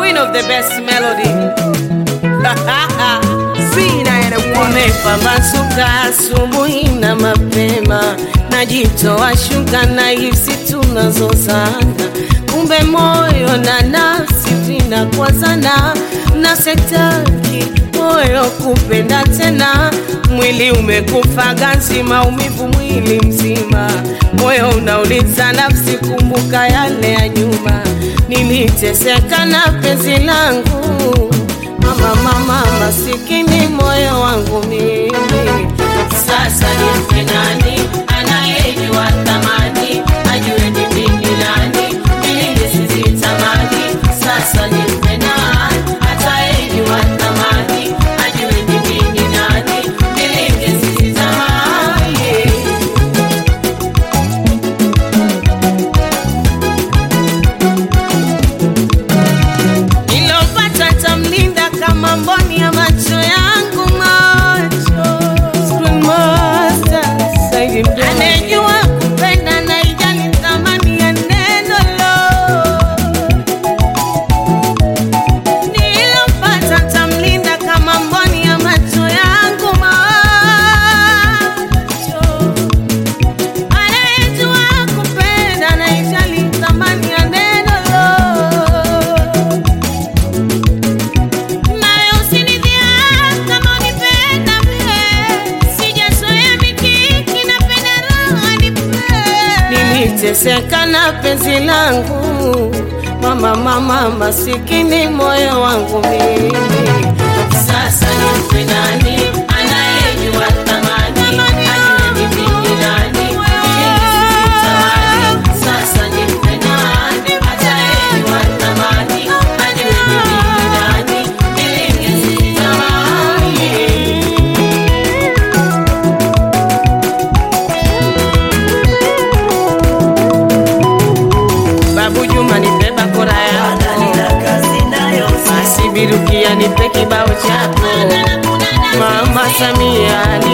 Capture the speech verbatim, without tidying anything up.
queen of the best melody. Umepambazuka asubuhi na mapema, najitoa shuka na hisi tunazozana, kumbe moyo na nafsi vinakwazana, na sitaki moyo kupenda tena. Mwili umekufa ganzi, maumivu mwili mzima, moyo unauliza nafsi, kumbuka yale ya nyuma. Niliteseka na penzi langu, mama mama masikini moyo wangu mimi. Sasa nipe nani anayejua thamani, ajue ni mimi nani, mimi sizitamani. Sasa nipe nani atayejua thamani, ajue ni mimi nani, mimi sizitamani. Nilopata tamlinda kama mboni ya macho yangu, macho Screen Master Saidi Mdomo, anejua kupenda na ijali thamani ya neno lo. Nilopata tamlinda kama mboni ya macho yangu, macho anejua kupenda na ijali thamani ya neno lo. Niliteseka na penzi langu, mama mama masikini moyo wangu mimi. Sasa nipe nani anayejua thamani, ajue ni mimi nani, mimi sizitamani. Sasa nipe nani atayejua thamani, ajue ni mimi nani, mimi sizitamani. Babu Juma nipe bakora ya Asibirukia nipe kibao chako, Mama Samia